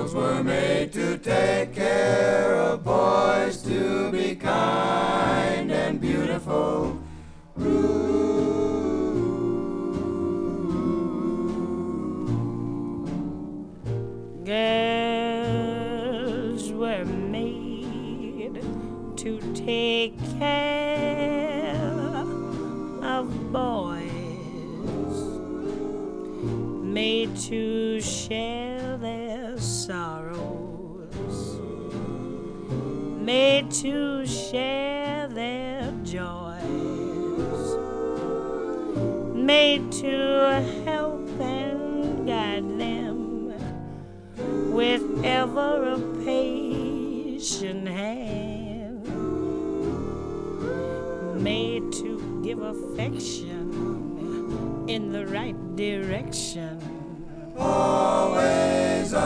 Girls were made to take care of boys, to be kind and beautiful. Girls were made to take care of boys, made to share their sorrows, made to share their joys, made to help and guide them with ever a patient hand, made to give affection in the right direction. Always